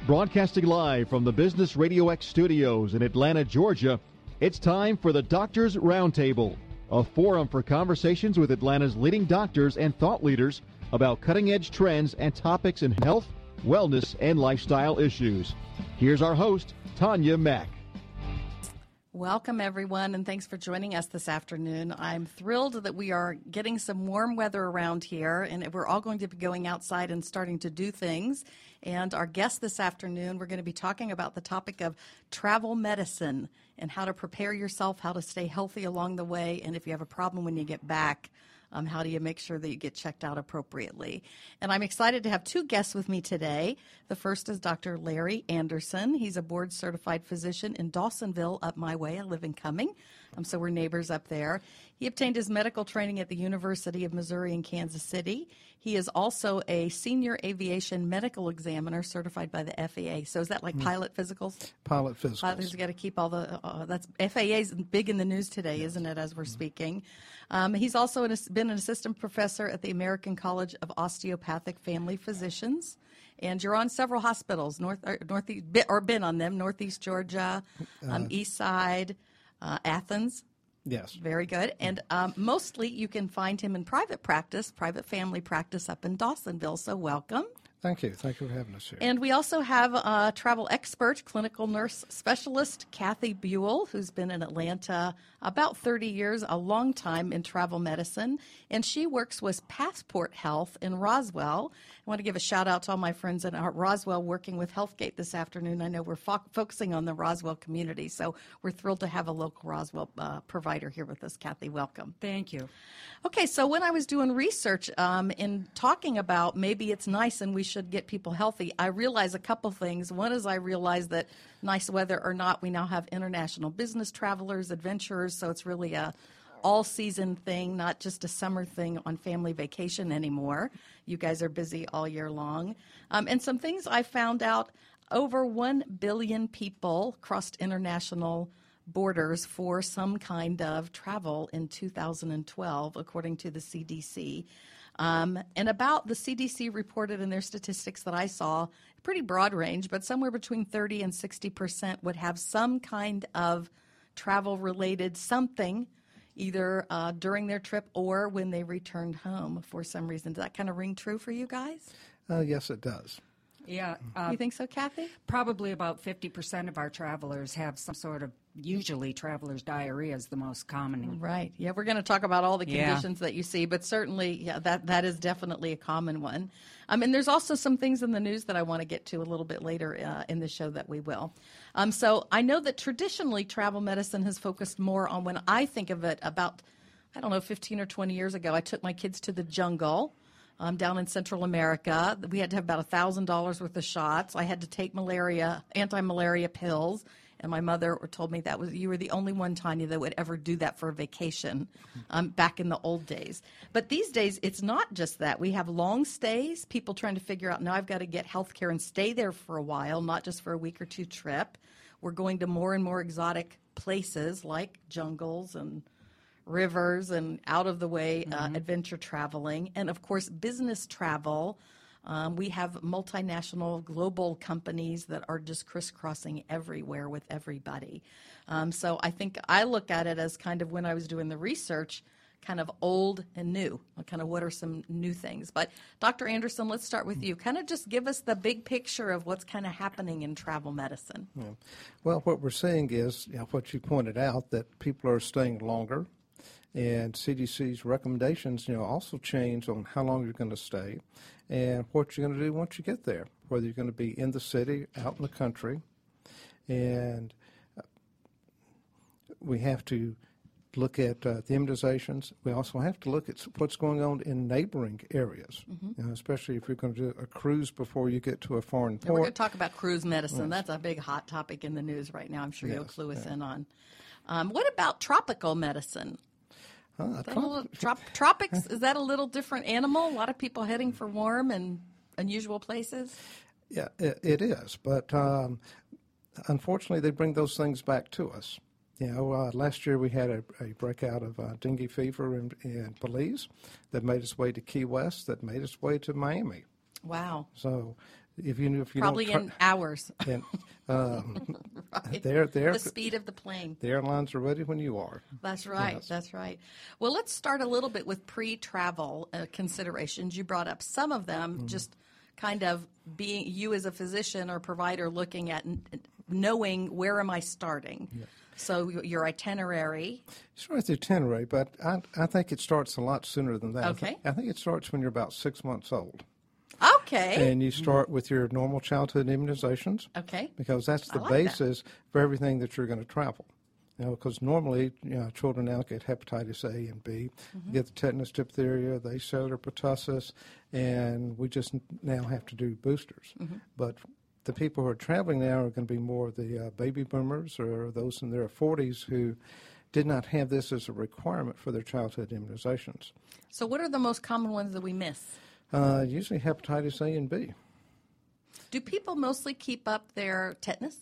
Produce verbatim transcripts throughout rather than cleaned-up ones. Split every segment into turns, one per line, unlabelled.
Broadcasting live from the Business Radio X studios in Atlanta, Georgia, it's time for the Doctors Roundtable, a forum for conversations with Atlanta's leading doctors and thought leaders about cutting-edge trends and topics in health, wellness, and lifestyle issues. Here's our host, Tanya Mack.
Welcome, everyone, and thanks for joining us this afternoon. I'm thrilled that we are getting some warm weather around here, and we're all going to be going outside and starting to do things. And our guest this afternoon, we're going to be talking about the topic of travel medicine and how to prepare yourself, how to stay healthy along the way, and if you have a problem when you get back, Um, how do you make sure that you get checked out appropriately? And I'm excited to have two guests with me today. The first is Doctor Larry Anderson. He's a board-certified physician in Dawsonville, up my way. I live in Cumming, um, so we're neighbors up there. He obtained his medical training at the University of Missouri in Kansas City. He is also a senior aviation medical examiner certified by the F A A. So is that like mm. pilot physicals?
Pilot physicals.
Pilots got to keep all the, uh, that's, F A A's big in the news today, yes. Isn't it, as we're mm. speaking? Um, he's also an, been an assistant professor at the American College of Osteopathic Family Physicians. And you're on several hospitals, north or northeast, or been on them, Northeast Georgia, um, uh, East Side, uh, Athens.
Yes.
Very good. And um, mostly you can find him in private practice, private family practice up in Dawsonville. So welcome.
Thank you. Thank you for having us here.
And we also have a travel expert, clinical nurse specialist, Kathy Buell, who's been in Atlanta about thirty years, a long time in travel medicine. And she works with Passport Health in Roswell. I want to give a shout out to all my friends in Roswell working with Healthgate this afternoon. I know we're fo- focusing on the Roswell community, so we're thrilled to have a local Roswell uh, provider here with us. Kathy, welcome.
Thank you.
Okay, so when I was doing research um, in talking about maybe it's nice and we should get people healthy, I realized a couple things. One is I realized that nice weather or not, we now have international business travelers, adventurers, so it's really a all-season thing, not just a summer thing on family vacation anymore. You guys are busy all year long. Um, and some things I found out, over one billion people crossed international borders for some kind of travel in two thousand twelve, according to the C D C. Um, and about the C D C reported in their statistics that I saw, a pretty broad range, but somewhere between thirty and sixty percent would have some kind of travel-related something, either uh, during their trip or when they returned home for some reason. Does that kind of ring true for you guys?
Uh, yes, it does.
Yeah. Uh,
you think so, Kathy?
Probably about fifty percent of our travelers have some sort of, usually traveler's diarrhea is the most common.
Right. Yeah, we're going to talk about all the
yeah.
conditions that you see, but certainly, yeah, that, that is definitely a common one. Um, and there's also some things in the news that I want to get to a little bit later uh, in the show that we will. Um, so I know that traditionally travel medicine has focused more on, when I think of it, about, I don't know, fifteen or twenty years ago, I took my kids to the jungle. Um, down in Central America. We had to have about one thousand dollars worth of shots. I had to take malaria, anti-malaria pills, and my mother told me that was you were the only one, Tanya, that would ever do that for a vacation um, back in the old days. But these days, it's not just that. We have long stays, people trying to figure out, now I've got to get health care and stay there for a while, not just for a week or two trip. We're going to more and more exotic places like jungles and rivers and out-of-the-way uh, mm-hmm. adventure traveling. And, of course, business travel. Um, we have multinational global companies that are just crisscrossing everywhere with everybody. Um, so I think I look at it as kind of, when I was doing the research, kind of old and new, kind of what are some new things. But Doctor Anderson, let's start with you. Kind of just give us the big picture of what's kind of happening in travel medicine.
Yeah. Well, what we're seeing is, you know, what you pointed out, that people are staying longer. And C D C's recommendations, you know, also change on how long you're going to stay and what you're going to do once you get there, whether you're going to be in the city, out in the country. And we have to look at uh, the immunizations. We also have to look at what's going on in neighboring areas, mm-hmm. you know, especially if you're going to do a cruise before you get to a foreign port.
And we're going to talk about cruise medicine. Yes. That's a big hot topic in the news right now. I'm sure
yes.
you'll clue us
yeah.
in on. Um, what about tropical medicine?
Uh,
trop- little, trop- tropics, is that a little different animal? A lot of people heading for warm and unusual places?
Yeah, it, it is. But um, unfortunately, they bring those things back to us. You know, uh, last year we had a, a breakout of uh, dengue fever in, in Belize that made its way to Key West, that made its way to Miami.
Wow.
So if you if you
Probably
don't
in hours.
and, um,
Right.
they're, they're,
The speed of the plane.
the airlines are ready when you are.
That's right.
Yes.
That's right. Well, let's start a little bit with pre-travel uh, considerations. You brought up some of them,
Mm-hmm.
just kind of being you as a physician or provider looking at n- knowing where am I starting. Yeah. So y- your itinerary.
Start with the itinerary, but I, I think it starts a lot sooner than that.
Okay.
I, th- I think it starts when you're about six months old.
Okay.
And you start with your normal childhood immunizations.
Okay.
Because that's the
I like that.
basis for everything that you're going to travel. You know, because normally, you know, children now get hepatitis A and B,
Mm-hmm.
get the tetanus, diphtheria, the acellular pertussis, and we just now have to do boosters.
Mm-hmm.
But the people who are traveling now are going to be more the uh, baby boomers or those in their forties who did not have this as a requirement for their childhood immunizations.
So what are the most common ones that we miss?
Uh, usually hepatitis A and B.
Do people mostly keep up their tetanus?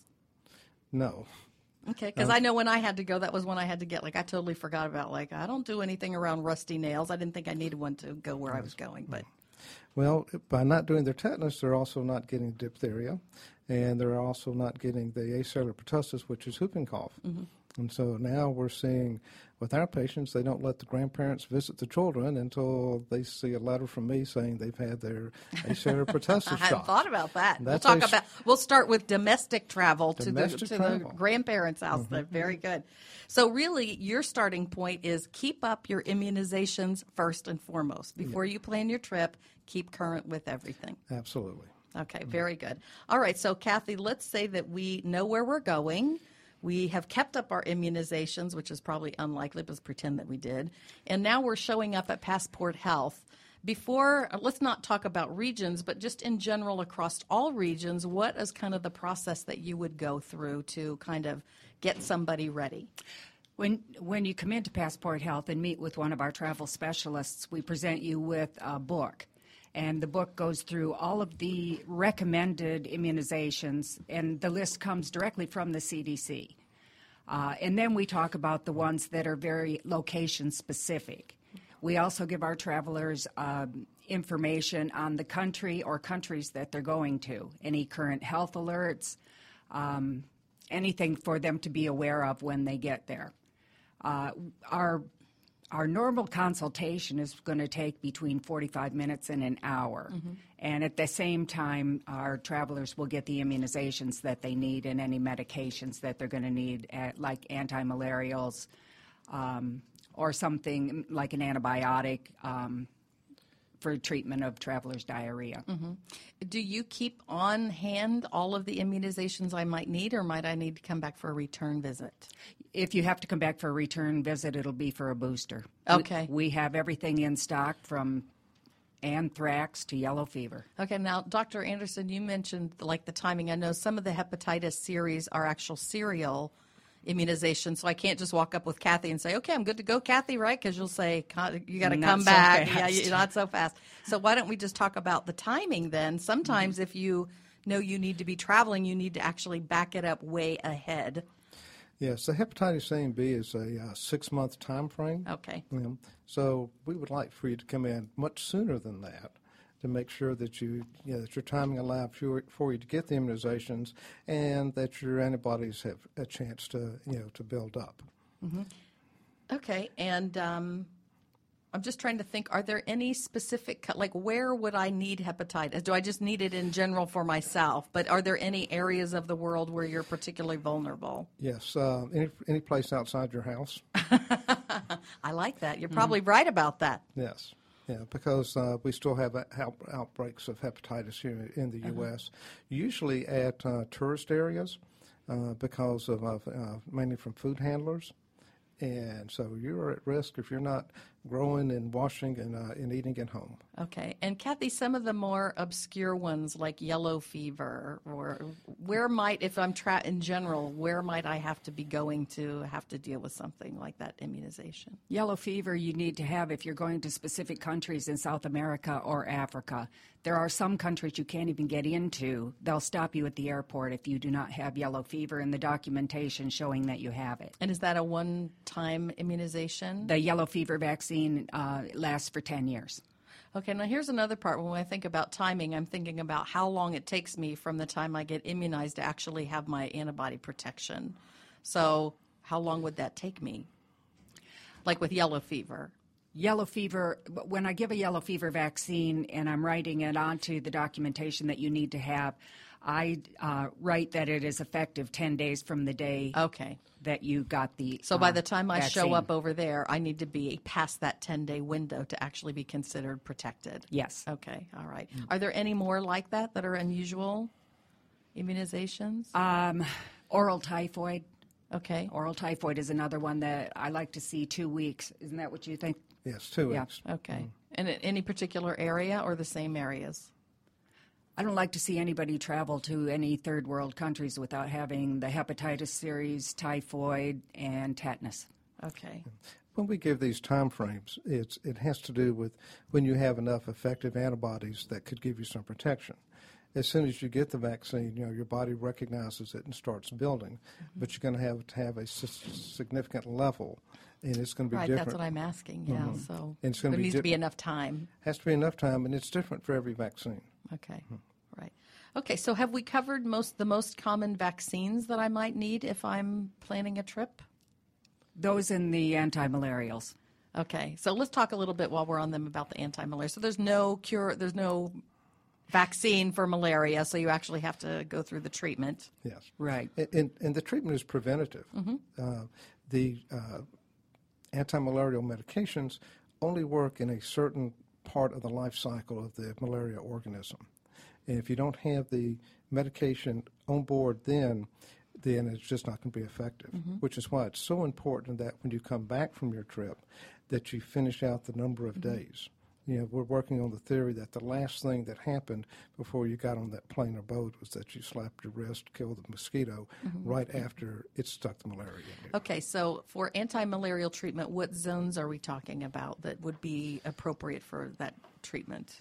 No.
Okay, because I know when I had to go, that was when I had to get, like, I totally forgot about, like, I don't do anything around rusty nails. I didn't think I needed one to go where I was going, but.
Well, by not doing their tetanus, they're also not getting diphtheria, and they're also not getting the acellular pertussis, which is whooping cough. Mm-hmm. And so now we're seeing with our patients, they don't let the grandparents visit the children until they see a letter from me saying they've had their acellular pertussis shot.
I hadn't thought about that. We'll
That's
talk
a-
about. We'll start with domestic travel to the
Domestic
to
travel.
the grandparents' house.
Mm-hmm.
They're very good. So really, your starting point is keep up your immunizations first and foremost before you plan your trip. Keep current with everything.
Absolutely.
Okay, very good. All right, so Kathy, let's say that we know where we're going. We have kept up our immunizations, which is probably unlikely, but let's pretend that we did. And now we're showing up at Passport Health. Before, let's not talk about regions, but just in general across all regions, what is kind of the process that you would go through to kind of get somebody ready?
When when you come into Passport Health and meet with one of our travel specialists, we present you with a book. And the book goes through all of the recommended immunizations, and the list comes directly from the C D C. Uh, and then we talk about the ones that are very location-specific. We also give our travelers um, information on the country or countries that they're going to, any current health alerts, um, anything for them to be aware of when they get there. Uh, our Our normal consultation is going to take between forty-five minutes and an hour. Mm-hmm. And at the same time, our travelers will get the immunizations that they need and any medications that they're going to need, at, like anti-malarials um, or something like an antibiotic um, for treatment of travelers' diarrhea.
Mm-hmm. Do you keep on hand all of the immunizations I might need, or might I need to come back for a return visit?
If you have to come back for a return visit, it'll be for a booster.
Okay.
We, we have everything in stock from anthrax to yellow fever.
Okay, now, Doctor Anderson, you mentioned like the timing. I know some of the hepatitis series are actual serial immunization, so I can't just walk up with Kathy and say, okay, I'm good to go, Kathy, right? Because you'll say, you got to
Not
come
so
back.
fast.
Yeah, you- not so fast. So why don't we just talk about the timing then? Sometimes if you know you need to be traveling, you need to actually back it up way ahead.
Yes, the hepatitis A and B is a uh, six-month time frame.
Okay.
Yeah. So we would like for you to come in much sooner than that to make sure that you, you know, that your timing allows for, for you to get the immunizations and that your antibodies have a chance to, you know, to build up.
Mm-hmm. Okay, and um, I'm just trying to think, are there any specific, co- like where would I need hepatitis? Do I just need it in general for myself? But are there any areas of the world where you're particularly vulnerable?
Yes, uh, any, any place outside your house.
I like that. You're probably mm-hmm. right about that.
Yes. Yeah, because uh, we still have out- outbreaks of hepatitis here in the
uh-huh.
U S, usually at uh, tourist areas uh, because of uh, mainly from food handlers. And so you're at risk if you're not growing and washing and, uh, and eating at home.
Okay. And Kathy, some of the more obscure ones like yellow fever, or where might, if I'm tra- in general, where might I have to be going to have to deal with something like that immunization?
Yellow fever you need to have if you're going to specific countries in South America or Africa. There are some countries you can't even get into. They'll stop you at the airport if you do not have yellow fever and the documentation showing that you have it.
And is that a one-time immunization?
The yellow fever vaccine uh, lasts for ten years.
Okay, now here's another part. When I think about timing, I'm thinking about how long it takes me from the time I get immunized to actually have my antibody protection. So how long would that take me? Like with yellow fever.
Yellow fever, when I give a yellow fever vaccine and I'm writing it onto the documentation that you need to have, I uh, write that it is effective ten days from the day
Okay.
that you got the
So by
uh,
the time I
vaccine.
show up over there, I need to be past that ten-day window to actually be considered protected.
Yes.
Okay, all right. Are there any more like that that are unusual immunizations?
Um, oral typhoid.
Okay.
Oral typhoid is another one that I like to see two weeks. Isn't that what you think?
Yes, two
Yeah.
weeks.
Okay. And in any particular area or the same areas?
I don't like to see anybody travel to any third world countries without having the hepatitis series, typhoid, and tetanus.
Okay.
When we give these time frames, it's, it has to do with when you have enough effective antibodies that could give you some protection. As soon as you get the vaccine, you know, your body recognizes it and starts building, mm-hmm. but you're going to have to have a significant level, and it's going to be
right,
different.
That's what I'm asking, yeah.
Mm-hmm.
So
and it's going
there
to be
needs
di-
to be enough time.
Has to be enough time, and it's different for every vaccine.
Okay, mm-hmm. right. Okay, so have we covered most the most common vaccines that I might need if I'm planning a trip?
Those in the anti-malarials.
Okay, so let's talk a little bit while we're on them about the anti-malaria. So there's no cure, there's no vaccine for malaria, so you actually have to go through the treatment.
Yes.
Right.
And, and, and the treatment is preventative. Mm-hmm. Uh, the uh, anti-malarial medications only work in a certain part of the life cycle of the malaria organism. And if you don't have the medication on board then, then it's just not going to be effective, mm-hmm. which is why it's so important that when you come back from your trip, that you finish out the number of mm-hmm. days. You know, we're working on the theory that the last thing that happened before you got on that plane or boat was that you slapped your wrist, killed the mosquito mm-hmm. right after it stuck the malaria in you.
Okay, so for anti-malarial treatment, what zones are we talking about that would be appropriate for that treatment?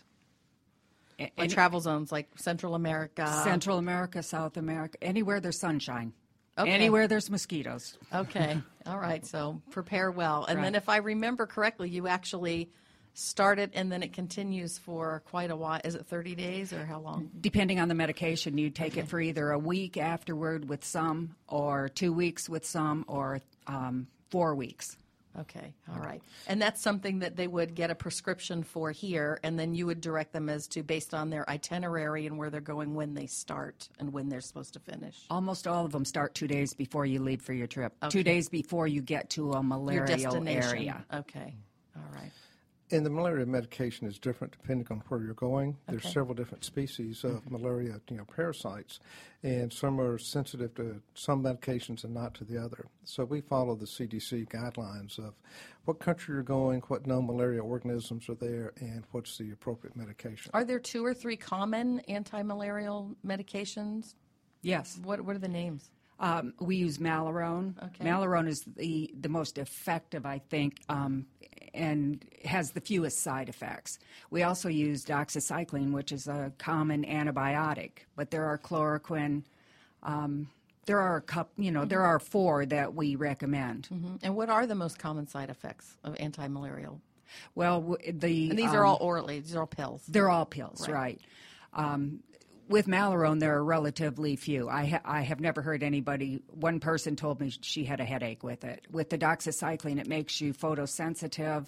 Any,
like travel zones like Central America?
Central America, South America, anywhere there's sunshine.
Okay.
Anywhere there's mosquitoes.
Okay, all right, so prepare well. And
right.
then if I remember correctly, you actually start it and then it continues for quite a while. Is it thirty days or how long?
Depending on the medication, you take
okay.
it for either a week afterward with some, or two weeks with some, or um, four weeks.
Okay, all right. And that's something that they would get a prescription for here, and then you would direct them as to, based on their itinerary and where they're going, when they start and when they're supposed to finish.
Almost all of them start two days before you leave for your trip.
Okay.
Two days before you get to a malarial
your destination.
area.
Okay, all right.
And the malaria medication is different depending on where you're going. There's
okay.
several different species of mm-hmm. malaria, you know, parasites, and some are sensitive to some medications and not to the other. So we follow the C D C guidelines of what country you're going, what known malaria organisms are there, and what's the appropriate medication.
Are there two or three common anti-malarial medications?
Yes.
What What are the names?
Um, we use Malarone.
Okay.
Malarone is the, the most effective, I think, um, and has the fewest side effects. We also use doxycycline, which is a common antibiotic, but there are chloroquine. Um, there are a couple, you know, mm-hmm. there are four that we recommend.
Mm-hmm. And what are the most common side effects of anti-malarial?
Well, w- the
and these
um,
are all orally. These are all pills.
They're all pills,
right?
right. Um, With Malarone, there are relatively few. I, ha- I have never heard anybody, one person told me she had a headache with it. With the doxycycline, it makes you photosensitive,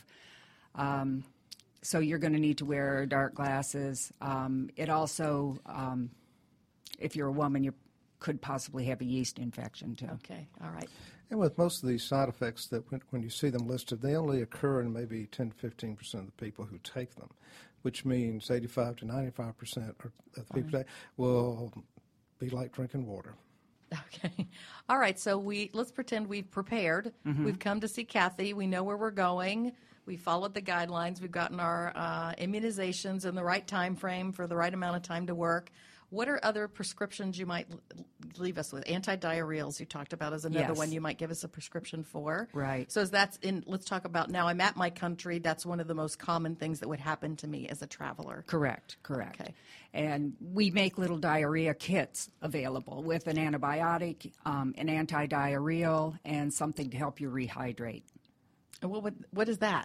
um, so you're going to need to wear dark glasses. Um, it also, um, if you're a woman, you could possibly have a yeast infection, too.
Okay, all right.
And with most of these side effects, that when, when you see them listed, they only occur in maybe ten to fifteen percent of the people who take them, which means eighty-five to ninety-five percent of the people that will be like drinking water.
Okay. All right, so we let's pretend we've prepared. Mm-hmm. We've come to see Kathy. We know where we're going. We followed the guidelines. We've gotten our uh, immunizations in the right time frame for the right amount of time to work. What are other prescriptions you might leave us with? Anti-diarrheals you talked about as another
yes.
one you might give us a prescription for.
Right.
So as that's in, let's talk about now I'm at my country. That's one of the most common things that would happen to me as a traveler.
Correct, correct.
Okay.
And we make little diarrhea kits available with an antibiotic, um, an anti-diarrheal, and something to help you rehydrate.
And what would, what is that?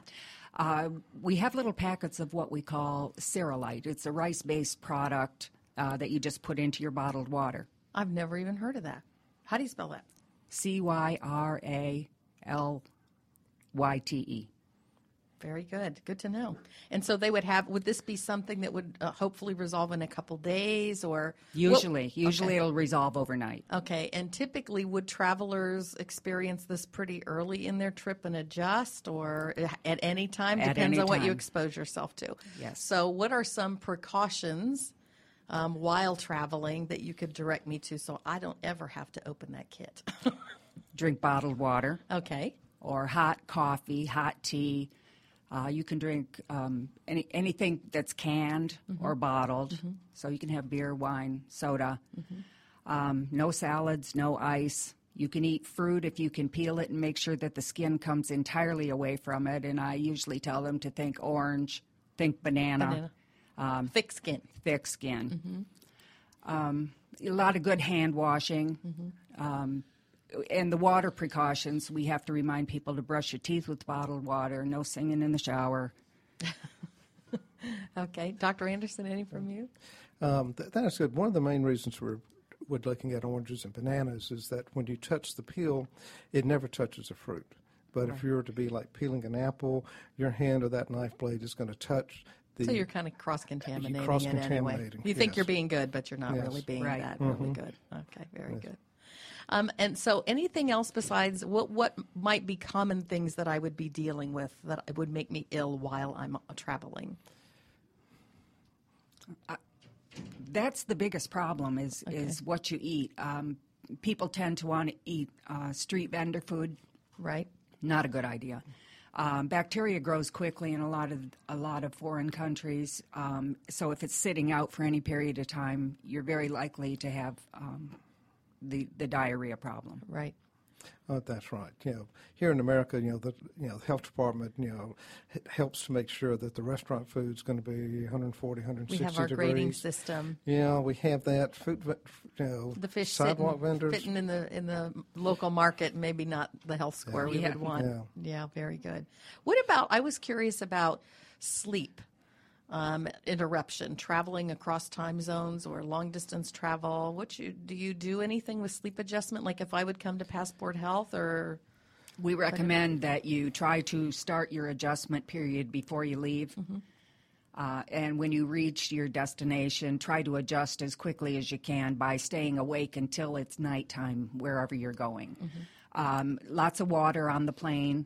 Uh, we have little packets of what we call Ceralite. It's a rice-based product uh, that you just put into your bottled water.
I've never even heard of that. How do you spell that?
C Y R A L Y T E.
Very good. Good to know. And so they would have, would this be something that would uh, hopefully resolve in a couple days or?
Usually.
What,
usually
okay.
It'll resolve overnight.
Okay. And typically would travelers experience this pretty early in their trip and adjust or at any time?
At
Depends
any
on what you
time.
expose yourself to.
Yes.
So what are some precautions um, while traveling that you could direct me to so I don't ever have to open that kit?
Drink bottled water.
Okay.
Or hot coffee, hot tea. Uh, you can drink um, any anything that's canned mm-hmm. or bottled. Mm-hmm. So you can have beer, wine, soda. Mm-hmm. Um, no salads, no ice. You can eat fruit if you can peel it and make sure that the skin comes entirely away from it. And I usually tell them to think orange, think banana.
Banana.
Um,
thick skin.
Thick skin. Mm-hmm. Um, a lot of good hand washing. Mm-hmm. Um, And the water precautions, we have to remind people to brush your teeth with bottled water, no singing in the shower.
Okay. Doctor Anderson, any from you?
Um, th- that's good. One of the main reasons we're, we're looking at oranges and bananas is that when you touch the peel, it never touches the fruit. But right. if you were to be like peeling an apple, your hand or that knife blade is going to touch the...
So you're kind of cross-contaminating,
cross-contaminating
it anyway. You think
yes.
you're being good, but you're not
yes.
really being
right.
that
mm-hmm.
really good. Okay, very
yes.
good. Um, and so anything else besides what what might be common things that I would be dealing with that would make me ill while I'm uh, traveling?
Uh, that's the biggest problem is,
okay.
is what you eat. Um, people tend to want to eat uh, street vendor food.
Right.
Not a good idea. Um, bacteria grows quickly in a lot of a lot of foreign countries. Um, so if it's sitting out for any period of time, you're very likely to have um, the the diarrhea problem.
Right.
Oh, that's right. You know, here in America, you know, the you know the health department, you know, h- helps to make sure that the restaurant food's going to be one forty, one sixty
We have our
degrees.
grading system.
Yeah, we have that. Food, you know,
The fish
sidewalk
sitting,
vendors.
fitting in the in the local market, maybe not the health score
Yeah.
we
Yeah.
would want.
Yeah.
yeah, very good. What about? I was curious about sleep. Um, interruption, traveling across time zones or long distance travel. What you do you do anything with sleep adjustment? Like if I would come to Passport Health, or
We recommend that you try to start your adjustment period before you leave. Mm-hmm. Uh, and when you reach your destination, try to adjust as quickly as you can by staying awake until it's nighttime wherever you're going. Mm-hmm. Um, lots of water on the plane.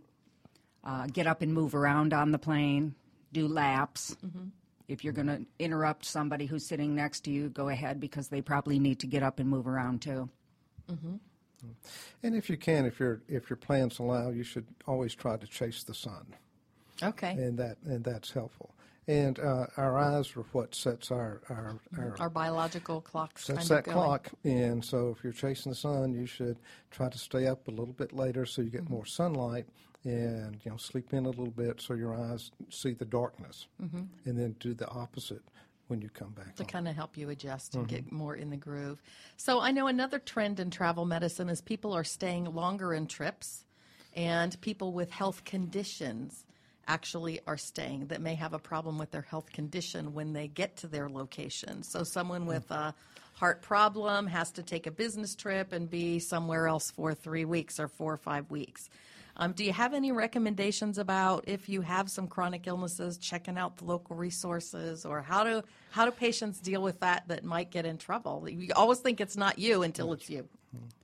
Uh, get up and move around on the plane. Do laps. Mm-hmm. If you're going to interrupt somebody who's sitting next to you, go ahead because they probably need to get up and move around too.
Mm-hmm.
And if you can, if your if your plans allow, you should always try to chase the sun.
Okay.
And that and that's helpful. And uh, our eyes are what sets our our, our,
our biological clocks
sets
kind
that
of going.
clock. And so if you're chasing the sun, you should try to stay up a little bit later so you get mm-hmm. more sunlight. And, you know, sleep in a little bit so your eyes see the darkness. Mm-hmm. And then do the opposite when you come back
to
home.
kind of help you adjust and
Mm-hmm.
get more in the groove. So I know another trend in travel medicine is people are staying longer in trips, and people with health conditions actually are staying that may have a problem with their health condition when they get to their location. So someone with a heart problem has to take a business trip and be somewhere else for three weeks or four or five weeks. Um, do you have any recommendations about if you have some chronic illnesses, checking out the local resources, or how do how do patients deal with that that might get in trouble? You always think it's not you until it's you.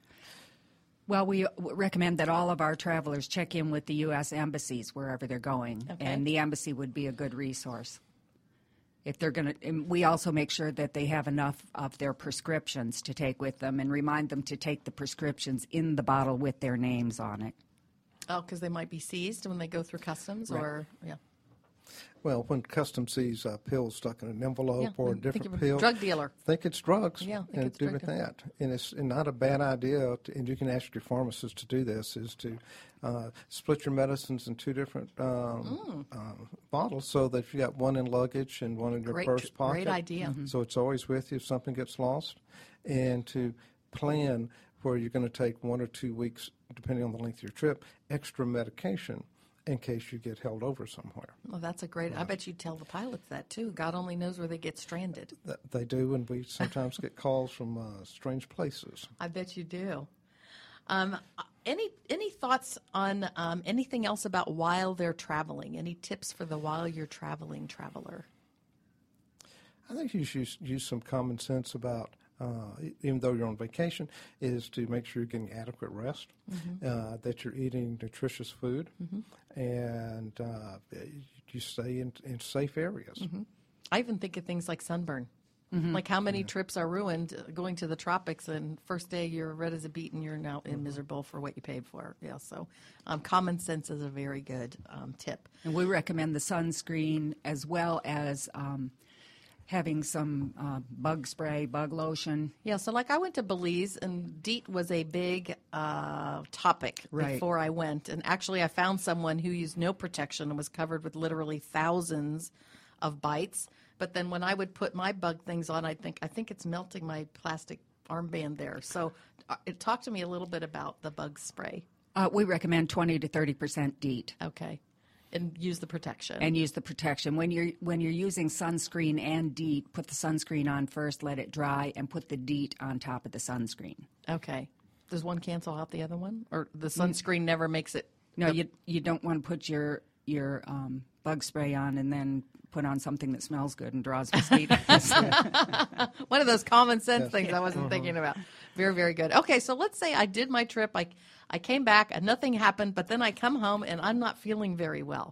Well, we recommend that all of our travelers check in with the U S embassies wherever they're going,
Okay.
and the embassy would be a good resource. If they're going to, we also make sure that they have enough of their prescriptions to take with them, and remind them to take the prescriptions in the bottle with their names on it.
Oh, because they might be seized when they go through customs,
Right.
or yeah.
Well, when customs sees a pill stuck in an envelope
Yeah,
or a
think
different
of a
pill,
drug dealer.
think it's drugs,
Yeah, think
and
it's
do
drug
with
dealer.
that. And it's not a bad idea, to, and you can ask your pharmacist to do this, is to uh, split your medicines in two different um,
Mm.
uh, bottles so that if you got one in luggage and one in your
Great,
purse pocket.
great idea. Mm-hmm.
So it's always with you if something gets lost. And to plan where you're going to take one or two weeks, depending on the length of your trip, extra medication in case you get held over somewhere.
Well, that's a great. I bet you tell the pilots that too. God only knows where they get stranded.
Th- They do, and we sometimes get calls from uh, strange places.
I bet you do. Um, any any thoughts on um, anything else about while they're traveling? Any tips for the while you're traveling traveler?
I think you should use, use some common sense about, uh, e- even though you're on vacation, is to make sure you're getting adequate rest, uh, that you're eating nutritious food, and uh, you stay in, in safe areas.
I even think of things like sunburn. Like how many trips are ruined uh, going to the tropics, and first day you're red as a beet and you're now mm miserable for what you paid for. Yeah, so um, common sense is a very good um, tip.
And we recommend the sunscreen as well as um, having some uh, bug spray, bug lotion.
Yeah, so like I went to Belize, and DEET was a big uh, topic
Right.
before I went. And actually, I found someone who used no protection and was covered with literally thousands of bites. But then when I would put my bug things on, I think I think it's melting my plastic armband there. So uh, it talked to me a little bit about the bug spray.
Uh, we recommend twenty to thirty percent DEET.
Okay, and use the protection.
And use the protection. When you're when you're using sunscreen and DEET, put the sunscreen on first, let it dry, and put the DEET on top of the sunscreen.
Okay, does one cancel out the other one, or the sunscreen never makes it?
No, you you don't want to put your your um, bug spray on and then put on something that smells good and draws mosquitoes.
One of those common sense things I wasn't thinking about. Very, very good. Okay, so let's say I did my trip. I, I came back and nothing happened, but then I come home and I'm not feeling very well.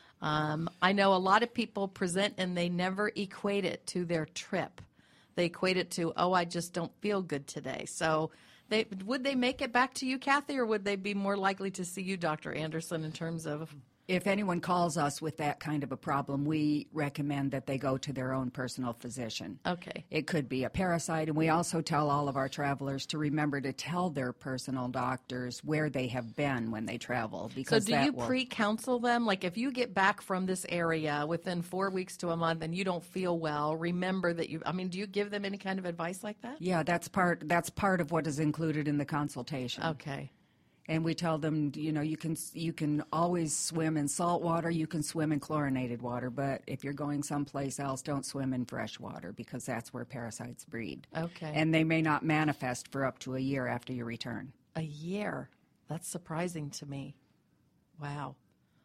Um, I know a lot of people present and they never equate it to their trip. They equate it to, oh, I just don't feel good today. So they would they make it back to you, Kathy, or would they be more likely to see you, Doctor Anderson, in terms of...
If anyone calls us with that kind of a problem, we recommend that they go to their own personal physician.
Okay.
It could be a parasite, and we also tell all of our travelers to remember to tell their personal doctors where they have been when they travel.
So
Because
do
that
you
will,
pre-counsel them? Like if you get back from this area within four weeks to a month and you don't feel well, remember that you, I mean, do you give them any kind of advice like that?
Yeah, that's part. That's part of what is included in the consultation.
Okay.
And we tell them, you know, you can you can always swim in salt water, you can swim in chlorinated water, but if you're going someplace else, don't swim in fresh water because that's where parasites breed.
Okay.
And they may not manifest for up to a year after you return.
A year. That's surprising to me. Wow.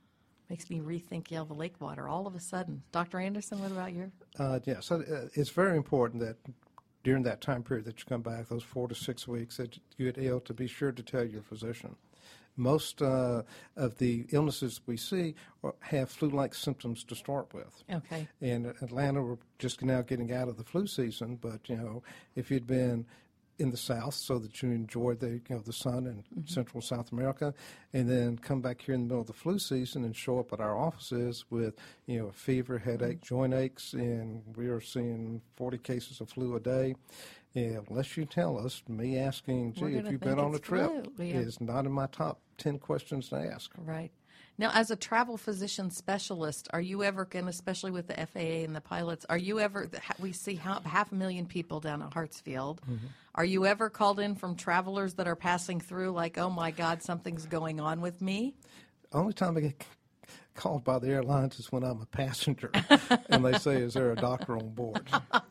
Makes me rethink Yellow Lake water all of a sudden. Doctor Anderson, what about you?
Uh, yeah, so uh, it's very important that during that time period that you come back, those four to six weeks, that you get ill, to be sure to tell your physician. Most uh, of the illnesses we see are, have flu-like symptoms to start with.
Okay.
In Atlanta, we're just now getting out of the flu season, but, you know, if you'd been in the South so that you enjoyed the, you know, the sun in mm-hmm. Central South America, and then come back here in the middle of the flu season and show up at our offices with, you know, fever, headache, mm-hmm. joint aches, and we are seeing forty cases of flu a day. Yeah, unless you tell us, me asking, gee, if you've been on a trip,
flu. Yeah.
is not in my top ten questions to ask.
Right. Now, as a travel physician specialist, are you ever going, especially with the F A A and the pilots, are you ever, we see half a million people down at Hartsfield, mm-hmm. are you ever called in from travelers that are passing through like, oh my God, something's going on with me?
Only time I get called by the airlines is when I'm a passenger and they say, is there a doctor on board?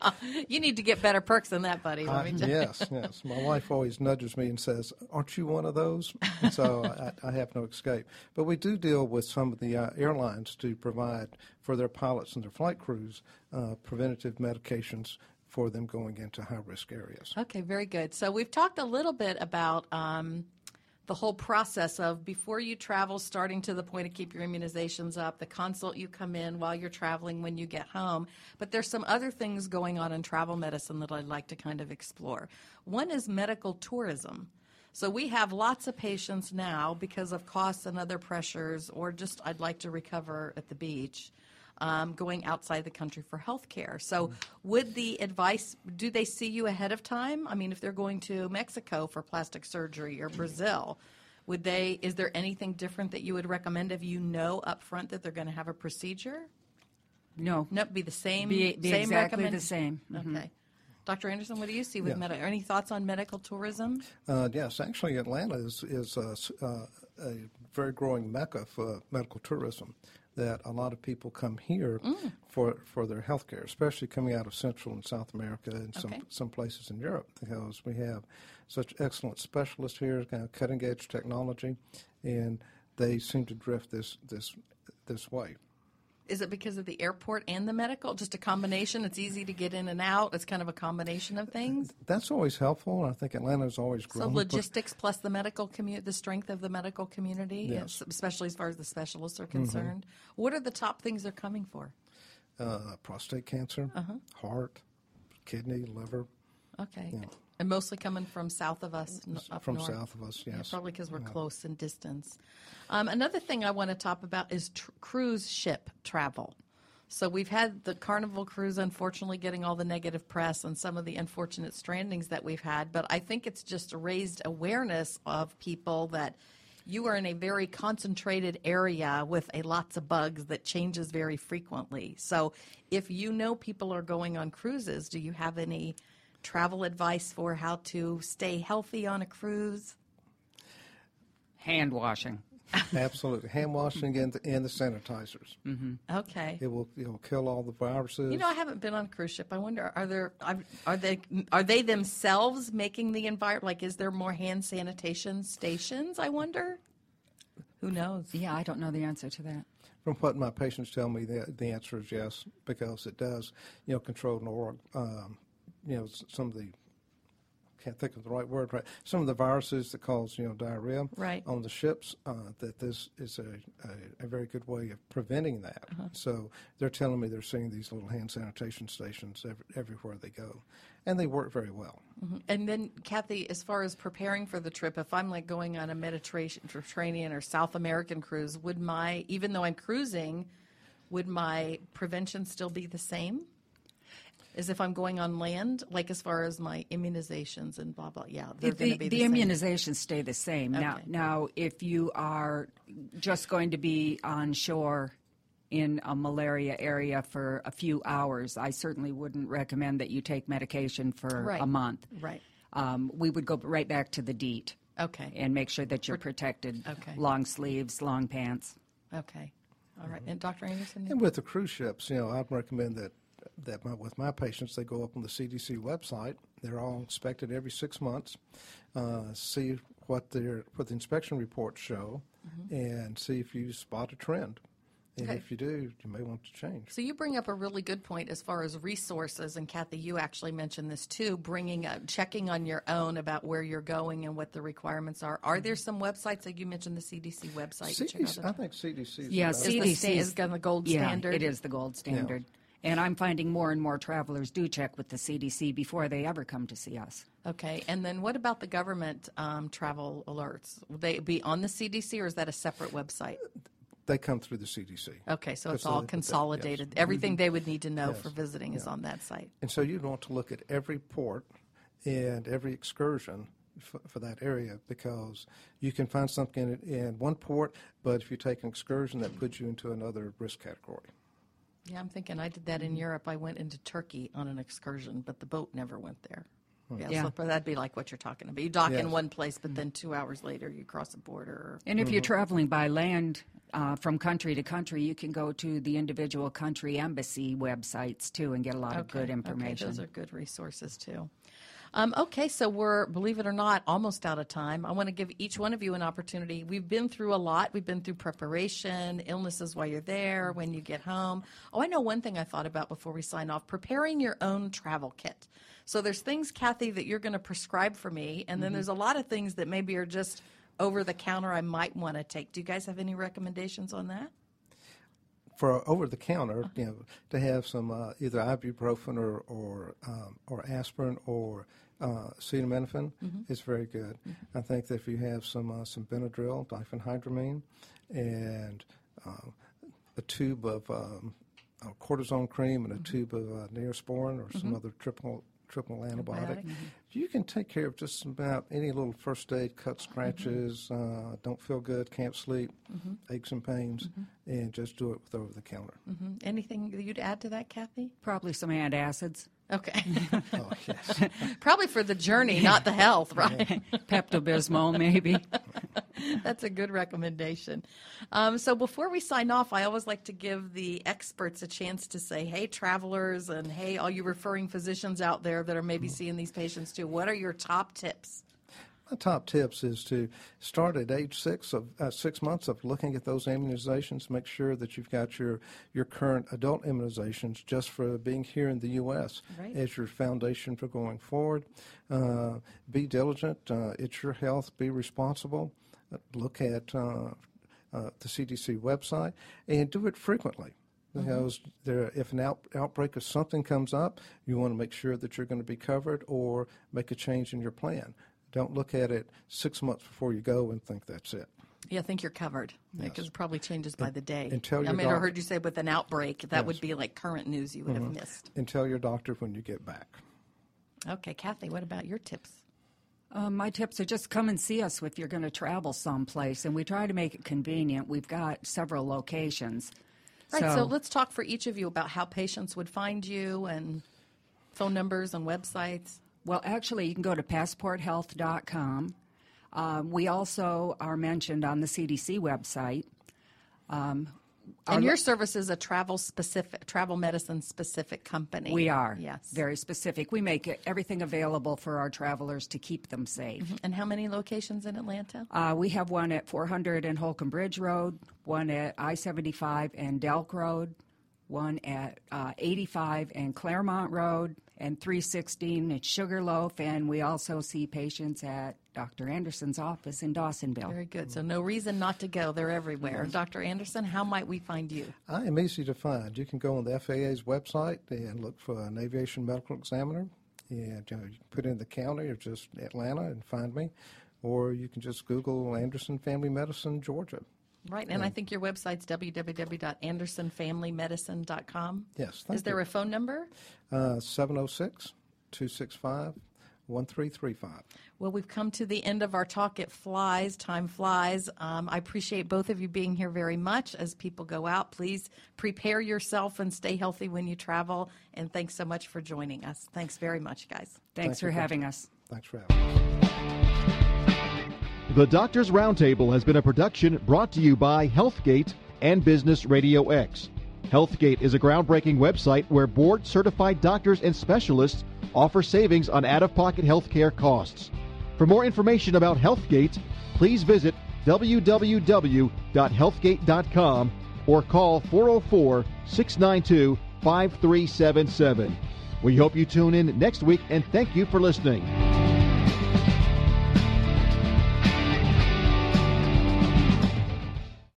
You need to get better perks than that, buddy.
I, yes, yes. My wife always nudges me and says, aren't you one of those? And so I, I have no escape. But we do deal with some of the uh, airlines to provide for their pilots and their flight crews uh, preventative medications for them going into high-risk areas.
Okay, very good. So we've talked a little bit about um, the whole process of before you travel, starting to the point of keep your immunizations up, the consult you come in while you're traveling, when you get home. But there's some other things going on in travel medicine that I'd like to kind of explore. One is medical tourism. So we have lots of patients now because of costs and other pressures, or just I'd like to recover at the beach, um, going outside the country for health care. So would the advice, do they see you ahead of time? I mean, if they're going to Mexico for plastic surgery or Brazil, would they, is there anything different that you would recommend if you know up front that they're going to have a procedure?
No.
No, be the same,
Be, be
same
exactly
recommend-
the same. Mm-hmm.
Okay. Doctor Anderson, what do you see with
Yeah.
medical? Any thoughts on medical tourism?
Uh, yes, actually, Atlanta is is uh, s- uh, a very growing mecca for medical tourism. That a lot of people come here
Mm.
for for their health care, especially coming out of Central and South America and some
Okay.
some places in Europe, because we have such excellent specialists here, kind of cutting edge technology, and they seem to drift this this this way.
Is it because of the airport and the medical? Just a combination? It's easy to get in and out. It's kind of a combination of things.
That's always helpful, and I think Atlanta's always
So
grown. but-
logistics plus the medical community, the strength of the medical community,
Yes.
yes, especially as far as the specialists are concerned. What are the top things they're coming for?
uh, prostate cancer,
Uh-huh.
heart, kidney, liver,
Okay.
Yeah.
And mostly coming from south of us, n- up
from
north.
south of us.
Yeah,
Yes,
probably because we're close in distance. Um, another thing I want to talk about is tr- cruise ship travel. So we've had the Carnival cruise, unfortunately, getting all the negative press and some of the unfortunate strandings that we've had. But I think it's just raised awareness of people that you are in a very concentrated area with a lots of bugs that changes very frequently. So if you know people are going on cruises, do you have any travel advice for how to stay healthy on a cruise?
Hand washing.
absolutely. Hand washing and the, and the sanitizers.
Okay.
It will it will kill all the viruses.
You know, I haven't been on a cruise ship. I wonder, are there are, are they are they themselves making the environment? Like, is there more hand sanitation stations? I wonder. Who knows?
Yeah, I don't know the answer to that.
From what my patients tell me, the, the answer is yes, because it does, you know, control nor, um, you know, s- some of the, can't think of the right word, right? Some of the viruses that cause, you know, diarrhea
Right.
on the ships, uh, that this is a, a, a very good way of preventing that.
Uh-huh.
So they're telling me they're seeing these little hand sanitation stations every, everywhere they go, and they work very well.
And then, Kathy, as far as preparing for the trip, if I'm like going on a Mediterranean or South American cruise, would my, even though I'm cruising, would my prevention still be the same as if I'm going on land? Like as far as my immunizations and blah, blah, yeah, they're going
The,
to be
the
the, same.
immunizations stay the same. Now,
Okay.
now, if you are just going to be on shore in a malaria area for a few hours, I certainly wouldn't recommend that you take medication for
Right.
a month.
Right.
Um, we would go right back to the DEET
Okay.
and make sure that you're protected.
Okay.
Long sleeves, long pants.
Okay. All right. And Doctor Anderson?
And with the cruise ships, you know, I'd recommend that that my, with my patients, they go up on the C D C website. They're all inspected every six months. Uh, see what their what the inspection reports show, and see if you spot a trend. And
Okay.
if you do, you may want to change.
So you bring up a really good point as far as resources, and Kathy, you actually mentioned this too, bringing up, checking on your own about where you're going and what the requirements are. Are there some websites, like you mentioned the C D C website?
C
you check
D
out
C,
the-
I think C D C is
Yeah,
the best.
Is the
C D C
sta- is kind of the gold
yeah,
standard?
it is the gold standard. And I'm finding more and more travelers do check with the C D C before they ever come to see us.
Okay, and then what about the government um, travel alerts? Will they be on the C D C, or is that a separate website?
They come through the C D C.
Okay, so it's
That's
all
the-
consolidated.
yes.
Everything they would need to know
Yes.
for visiting is on that site.
And so you'd want to look at every port and every excursion for, for that area, because you can find something in, in one port, but if you take an excursion, that puts you into another risk category.
Yeah, I'm thinking I did that in Europe. I went into Turkey on an excursion, but the boat never went there. Yeah,
Yeah.
so but that'd be like what you're talking about. You dock in
Yes.
one place, but then two hours later you cross a border.
And if you're traveling by land uh, from country to country, you can go to the individual country embassy websites too and get a lot of good information.
Okay, those are good resources too. Um, okay, so we're, believe it or not, almost out of time. I want to give each one of you an opportunity. We've been through a lot. We've been through preparation, illnesses while you're there, when you get home. Oh, I know one thing I thought about before we sign off, preparing your own travel kit. So there's things, Kathy, that you're going to prescribe for me, and then there's a lot of things that maybe are just over the counter I might want to take. Do you guys have any recommendations on that?
For over the counter, you know, to have some uh, either ibuprofen or or, um, or aspirin or uh, acetaminophen is very good. I think that if you have some uh, some Benadryl, diphenhydramine, and uh, a tube of um, uh, cortisone cream and a tube of uh, Neosporin or some other triple triple antibiotic.
Antibiotic.
You can take care of just about any little first aid, cut, scratches, mm-hmm. uh, don't feel good, can't sleep, mm-hmm. aches and pains, mm-hmm. and just do it with over-the-counter.
Mm-hmm. Anything you'd add to that, Kathy?
Probably some antacids.
Okay.
Oh, yes.
Probably for the journey, not the health, right?
Pepto-Bismol, maybe.
That's a good recommendation. Um, so before we sign off, I always like to give the experts a chance to say, hey, travelers, and hey, all you referring physicians out there that are maybe seeing these patients too, what are your top tips?
My top tips is to start at age six of uh, six months of looking at those immunizations. Make sure that you've got your, your current adult immunizations just for being here in the U S
Right.
as your foundation for going forward. Uh, be diligent. Uh, it's your health. Be responsible. Uh, look at uh, uh, the C D C website and do it frequently. Because there, if an out, outbreak of something comes up, you want to make sure that you're going to be covered or make a change in your plan. Don't look at it six months before you go and think that's it.
Yeah, I think you're covered because
Yes.
it probably changes by the day.
and tell
I
your
mean, I
doc-
heard you say with an outbreak, that
Yes.
would be like current news you would
Mm-hmm.
have missed.
And tell your doctor when you get back.
Okay, Kathy, what about your tips?
Um, my tips are just come and see us if you're going to travel someplace, and we try to make it convenient. We've got several locations.
Right, so, let's talk for each of you about how patients would find you and phone numbers and websites.
Well, actually, you can go to passport health dot com. Um, we also are mentioned on the C D C website. Um,
And your service is a travel specific, travel medicine specific company.
we are
Yes.
very specific. We make it, everything available for our travelers to keep them safe.
And how many locations in Atlanta?
Uh, we have one at four hundred and Holcomb Bridge Road, one at I seventy-five and Delk Road, one at uh, eighty-five and Claremont Road, and three sixteen at Sugarloaf, and we also see patients at Doctor Anderson's office in Dawsonville.
Very good. So no reason not to go. They're everywhere. Doctor Anderson, how might we find you?
I am easy to find. You can go on the F A A's website and look for an aviation medical examiner. And you know, you can put in the county or just Atlanta and find me. Or you can just Google Anderson Family Medicine, Georgia.
Right, and I think your website's w w w dot anderson family medicine dot com.
Yes, thank
Is there
you.
a phone number?
Uh, seven oh six, two six five, one three three five.
Well, we've come to the end of our talk. It flies. Time flies. Um, I appreciate both of you being here very much. As people go out, please prepare yourself and stay healthy when you travel. And thanks so much for joining us. Thanks very much, guys.
Thanks
Thank you,
for having us.
Thanks for having us.
The Doctors Roundtable has been a production brought to you by Healthgate and Business Radio X. Healthgate is a groundbreaking website where board-certified doctors and specialists offer savings on out-of-pocket health care costs. For more information about Healthgate, please visit w w w dot healthgate dot com or call four oh four, six nine two, five three seven seven. We hope you tune in next week, and thank you for listening.